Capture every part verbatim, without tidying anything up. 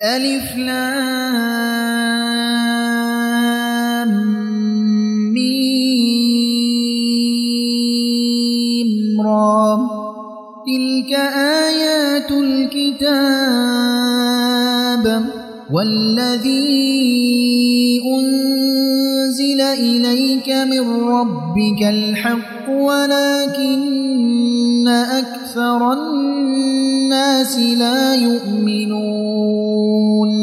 ألف لام ميم را تلك آيات الكتاب والذي أنزل إليك من ربك الحق ولكن أكثر الناس لا يؤمنون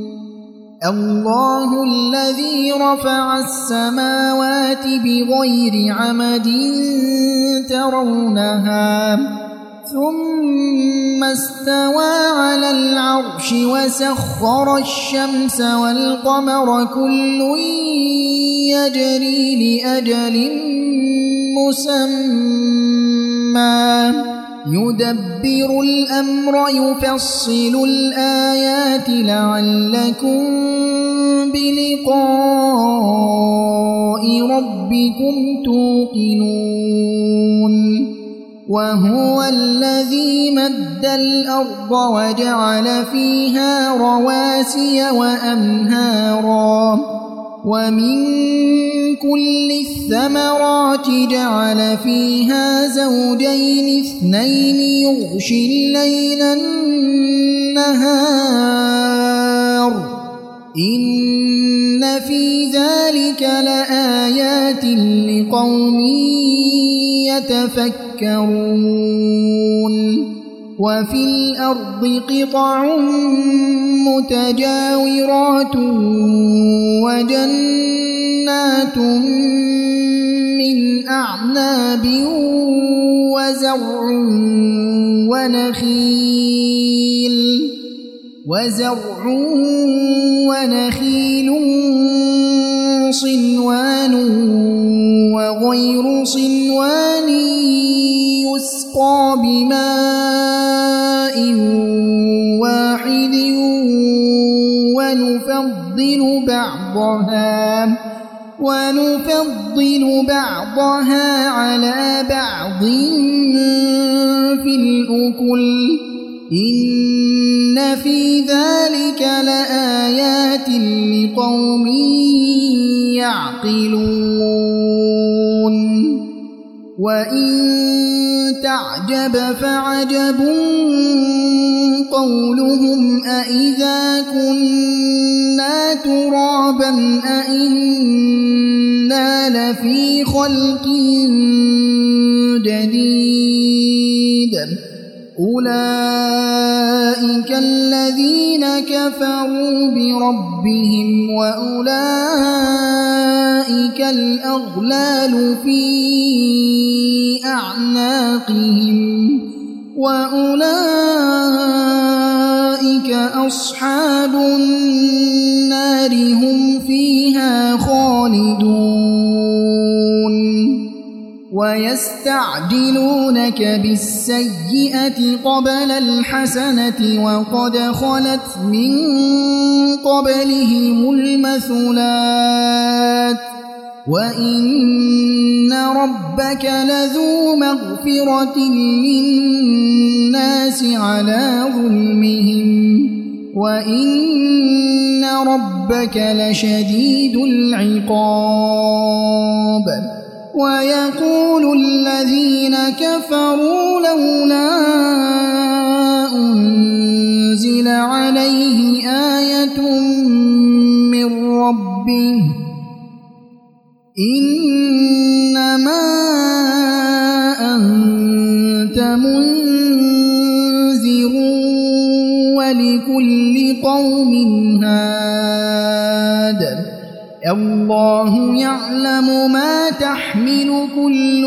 الله الذي رفع السماوات بغير عمد ترونها ثم استوى على العرش وسخر الشمس والقمر كل يجري لأجل مسمى يدبر الأمر يفصل الآيات لعلكم بلقاء ربكم توقنون وهو الذي مد الأرض وجعل فيها رواسي وأنهارا ومن كل الثمرات جعل فيها زوجين اثنين يغشي الليل النهار إن في ذلك لآيات لقوم يتفكرون وفي الأرض قطع متجاورات وجنات من أعناب وزرع ونخيل وزرع ونخيل صنوان وغير صنوان يسقى بماء واحد ونفضل بعضها ونفضل بعضها على بعض في الأكل إن في ذلك لآيات لقوم يعقلون وإن تعجب فعجب قولهم أإذا كنا ترابا أإنا لفي خلق جديد أولئك الذين كفروا بربهم وأولئك الأغلال في أعناقهم وأولئك أصحاب النار هم فيها خالدون ويستعجلونك بالسيئة قبل الحسنة وقد خلت من قبلهم المثلات وإن ربك لذو مغفرة للناس على ظلمهم وإن ربك لشديد العقاب ويقول الذين كفروا لولا أنزل عليه آية من ربه إنما أنت منذر ولكل قوم هاد الله يعلم ما تحمل كل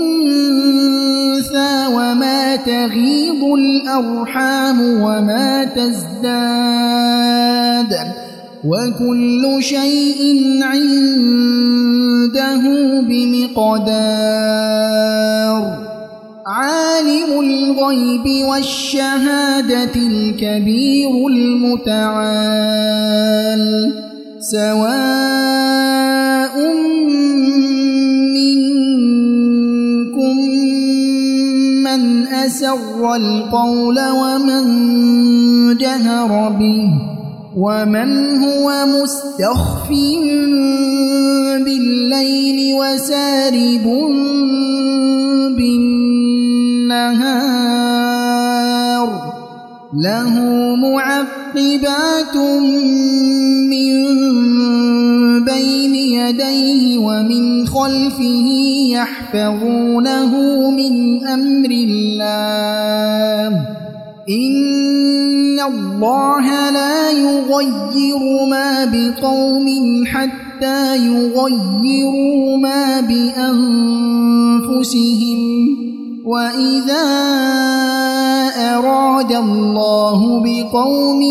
أنثى وما تغيض الأرحام وما تزداد وكل شيء عنده بمقدار عالم الغيب والشهادة الكبير المتعال سواء منكم من أسر القول ومن جهر به ومن هو مستخف بالليل وسارب بالنهار له معقبات من بين يديه ومن خلفه يحفظونه من أمر الله إن الله لا يغير ما بقوم حتى يغيروا ما بأنفسهم وإذا أراد الله بقوم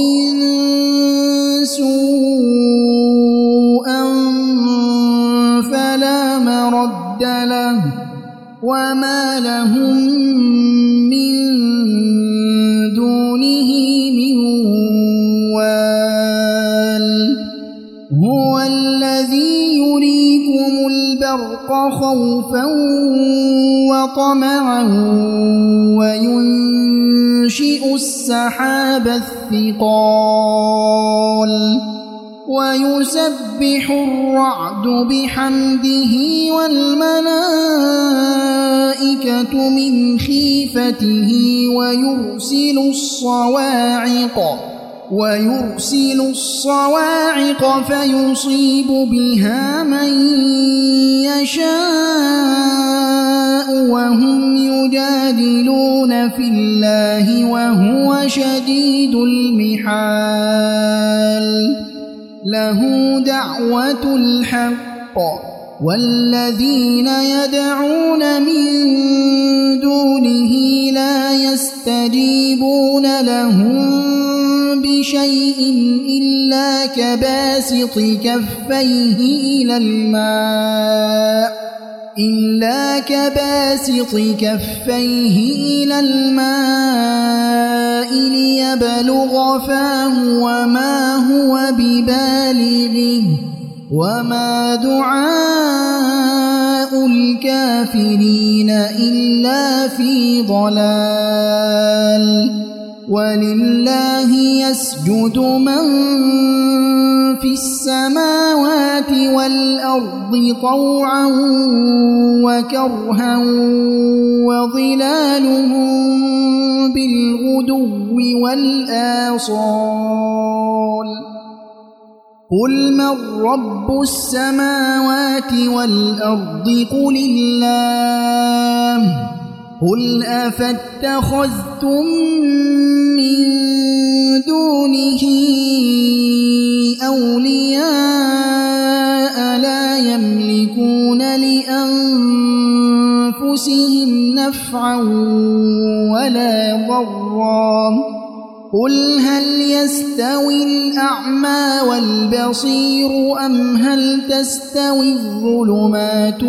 سوءا فلا مرد له وما لهم من دونه من وال هو الذي يريكم البرق خوفا وطمعا وينشئ السحاب الثقال ويسبح الرعد بحمده والملائكة من خيفته ويرسل الصواعق ويرسل الصواعق فيصيب بها من يشاء وهم يجادلون في الله وهو شديد المحال له دعوة الحق والذين يدعون من دونه لا يستجيبون لهم بشيء إلا كباسط كفيه إلى الماء إلا كباسط كفيه إلى الماء ليبلغ فاه وما هو ببالغه وما دعاء الكافرين إلا في ضلال ولله يسجد من في السماوات والأرض طوعا وكرها وظلالهم بالغدو والآصال قل من رب السماوات والأرض قل الله قل أفاتخذتم من دونه أولياء لا يملكون لأنفسهم نفعا ولا ضرا قل هل يستوي الأعمى والبصير أم هل تستوي الظلمات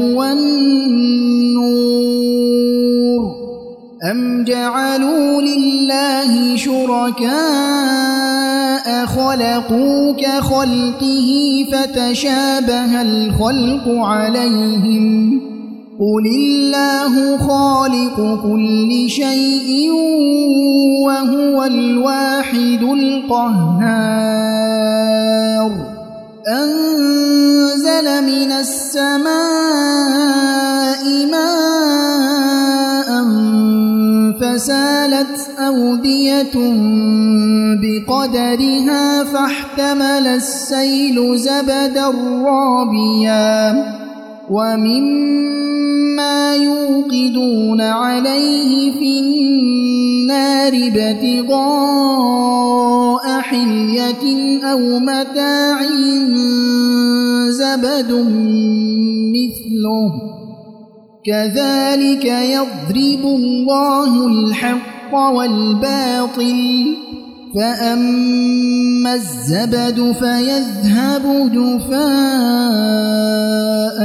والنور أم جعلوا لله شركاء خلقوا كخلقه فتشابه الخلق عليهم قل الله خالق كل شيء وهو الواحد القهار أنزل من السماء ماء فسالت أودية بقدرها فاحتمل السيل زبدا رابيا ومما يوقدون عليه في النار ابتغاء حلية أو متاع زبد مثله كذلك يضرب الله الحق والباطل فأما الزبد فيذهب جفاء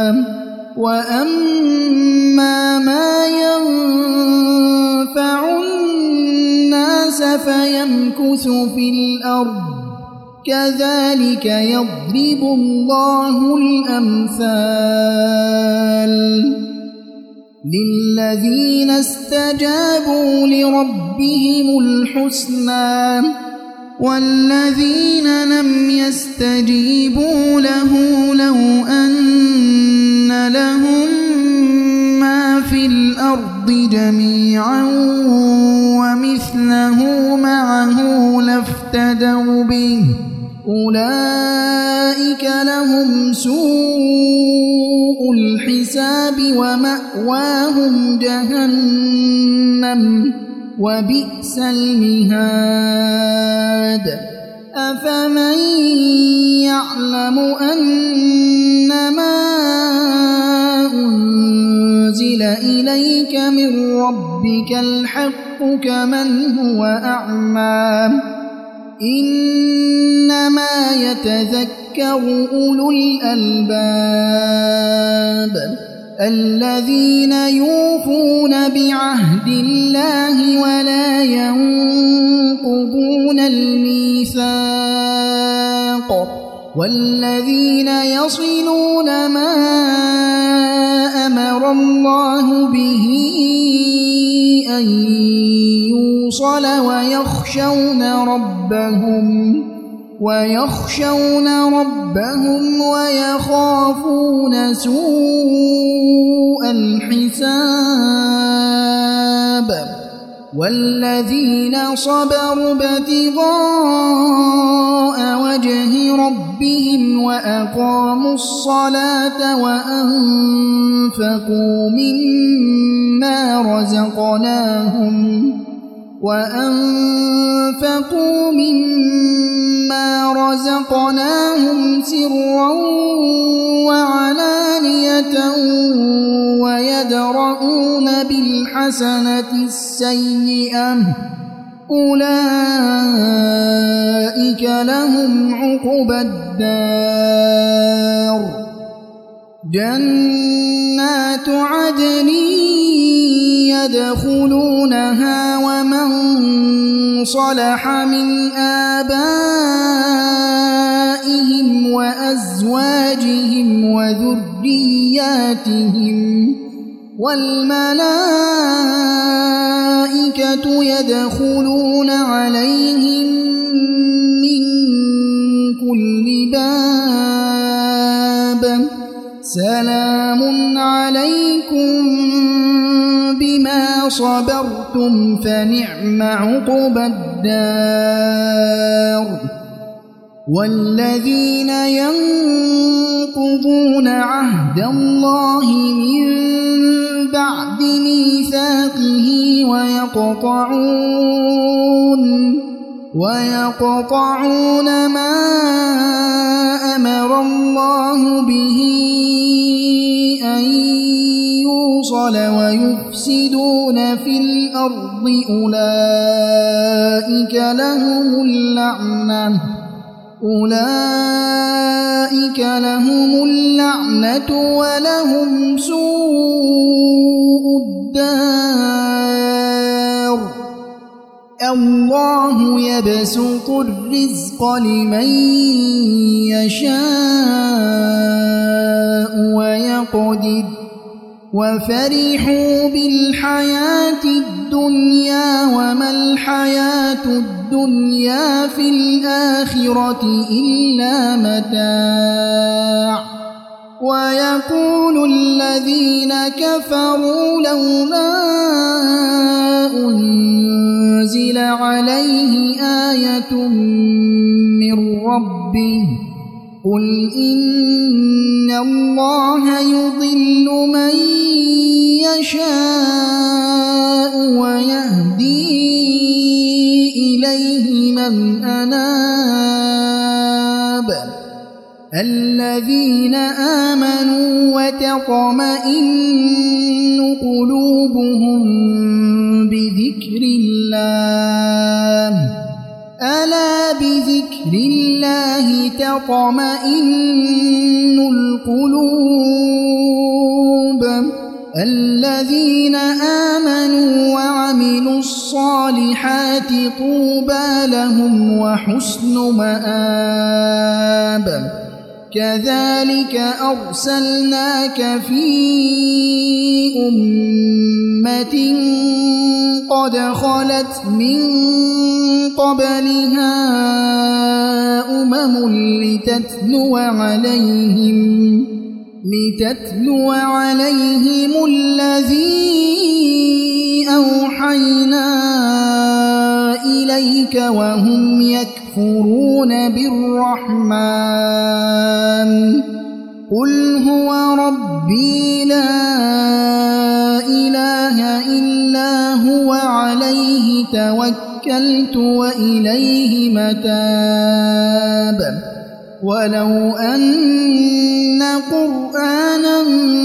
وأما ما ينفع الناس فيمكث في الأرض كذلك يضرب الله الأمثال للذين استجابوا لربهم الحسنى والذين لم يستجيبوا له لو أن لهم ما في الأرض جميعا ومثله معه لافتدوا به أولئك لهم سوء الحساب ومأواهم جهنم وبئس المهاد أفمن يعلم أنما أنزل إليك من ربك الحق كمن هو أعمى إنما يتذكر أولو الألباب الذين يوفون بعهد الله ولا ينقضون الميثاق والذين يصلون ما أمر الله به أن يوصل ويخشون ربهم ويخشون ربهم ويخافون سوء الحساب والذين صبروا ابتغاء وجه ربهم وأقاموا الصلاة وأنفقوا مما رزقناهم وأنفقوا مما رزقناهم سرا وعلانية ويدرؤون بالحسنة السيئة أولئك لهم عقبى الدار جنات عدن يدخلونها ومن صلح من آبائهم وأزواجهم وذرياتهم والملائكة يدخلون عليهم من كل باب سلام عليكم بما صبرتم فنعم عقبى الدار والذين ينقضون عهد الله من بعد ميثاقه ويقطعون ويقطعون ما أمر الله به أن يوصل ويفسدون في الأرض أولئك لهم اللعنة أولئك لهم اللعنة ولهم سوء الدار الله يبسط الرزق لمن يشاء ويقدر وفرحوا بالحياة الدنيا وما الحياة الدنيا في الآخرة إلا متاع ويقول الذين كفروا لولا أنزل عليه آية من ربه قل إن الله يضل من يشاء ويهدي إليه من أناب الذين آمنوا وتطمئن قلوبهم بذكر الله ألا بذكر الله تطمئن القلوب الذين آمنوا وعملوا الصالحات طوبى لهم وحسن مآب كذلك أرسلناك في أمة قد خلت من قبلها أمم لتتلو عليهم لتتلو عليهم الذي أوحينا إليك وهم يكفرون بالرحمن قل هو ربي لا إله إلا هو عليه توكلت وإليه متاب ولو أن قرآنا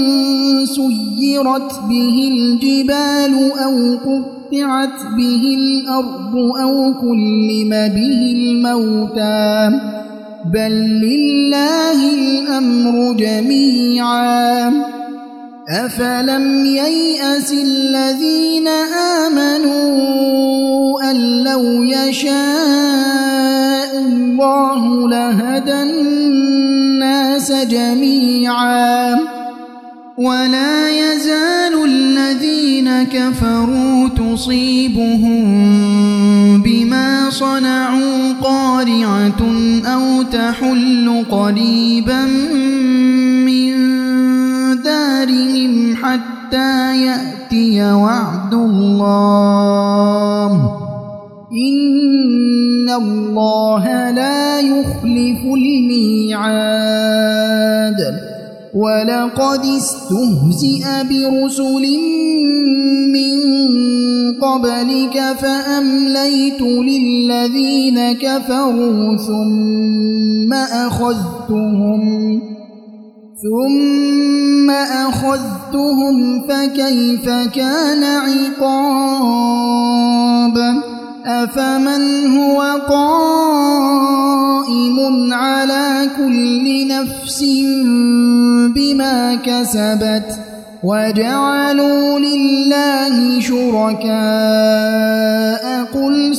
سيرت به الجبال أو قطعت به الأرض أو كلم به الموتى بل لله الأمر جميعا أفلم ييأس الذين آمنوا أن لو يشاء الله لهدى الناس جميعا ولا يزال الذين كفروا تصيبهم بما صنعوا قارعة أو تحل قريبا من دارهم حتى يأتي وعد الله إن الله لا يخلف الميعاد ولقد استهزئ برسل من قبلك فأمليت للذين كفروا ثم أخذتهم ثم أخذتهم فكيف كان عقاب أفمن هو قائم على كل نفس بما كسبت وجعلوا لله شركاء قل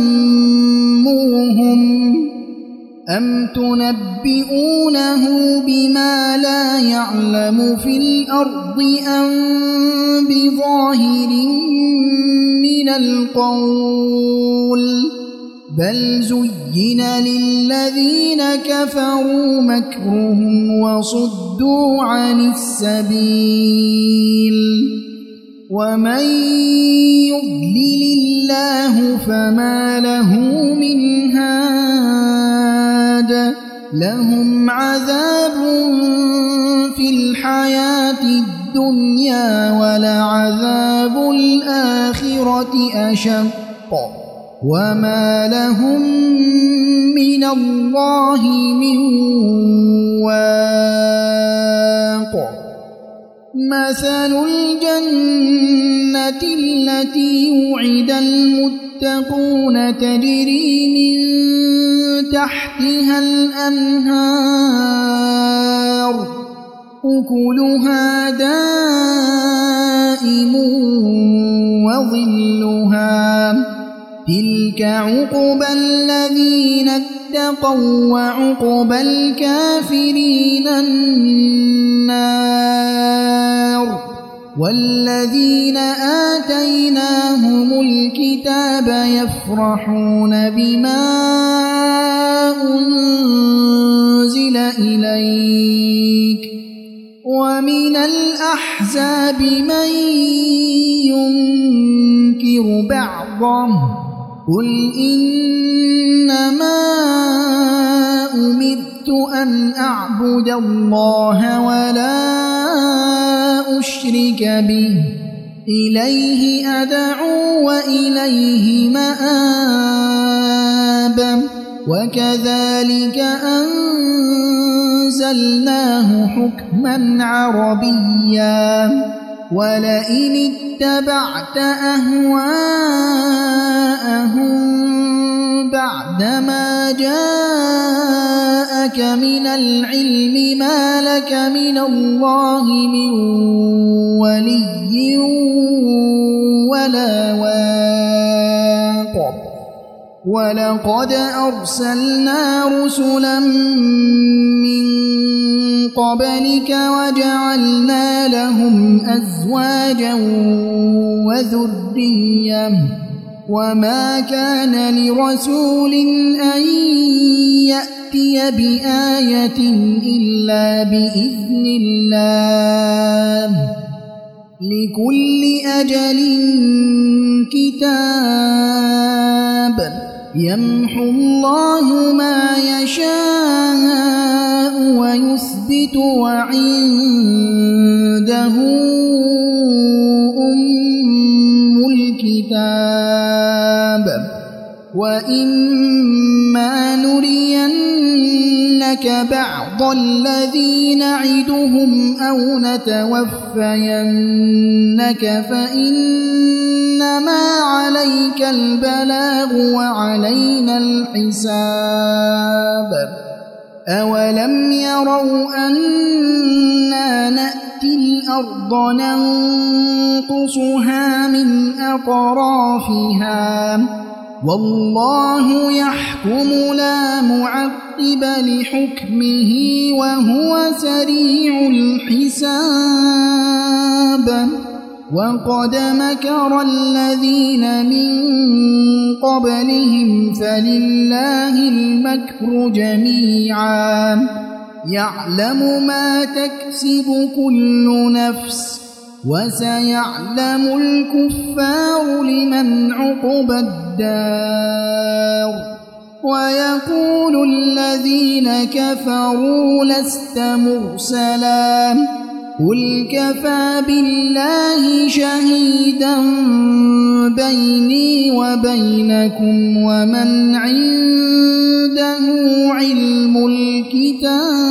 سموهم أم تنبئونه بما لا يعلم في الأرض أم بظاهر من القول بل زين للذين كفروا مكرهم وصدوا عن السبيل ومن يضلل الله فما له من هاد لهم عذاب في الحياة الدنيا ولعذاب الآخرة أشق وما لهم من الله من واق مثل الجنة التي وعد المتقون تجري من تحتها الأنهار أكلها دائم وظلها تلك عقبى الذين اتقوا وعقبى الكافرين النار والذين آتيناهم الكتاب يفرحون بما أنزل إليك ومن الأحزاب من ينكر بعضه قل إنما أمرت أن أعبد الله ولا أشرك به إليه أدعو وإليه مآب وكذلك أنزلناه حكما عربيا ولئن اتبعت أهواءهم بعدما جاءك من العلم ما لك من الله من ولي ولا واق ولقد أرسلنا رسلا من قبلك وجعلنا لهم أزواجا وذرية وما كان لرسول أن يأتي بآية إلا بإذن الله لكل أجل كتاب يمحو الله ما يشاء ويثبت وعنده أم الكتاب وإما نرينك بعض الذي نعدهم أو نتوفينك فإنما عليك البلاغ وعلينا الحساب أولم يروا أنا نأتي الأرض ننقصها من أطرافها والله يحكم لا معقب لحكمه وهو سريع الحساب وقد مكر الذين من قبلهم فلله المكر جميعا يعلم ما تكسب كل نفس وسيعلم الكفار لمن عقبى الدار ويقول الذين كفروا لست مرسلا قل كفى بالله شهيدا بيني وبينكم ومن عنده علم الكتاب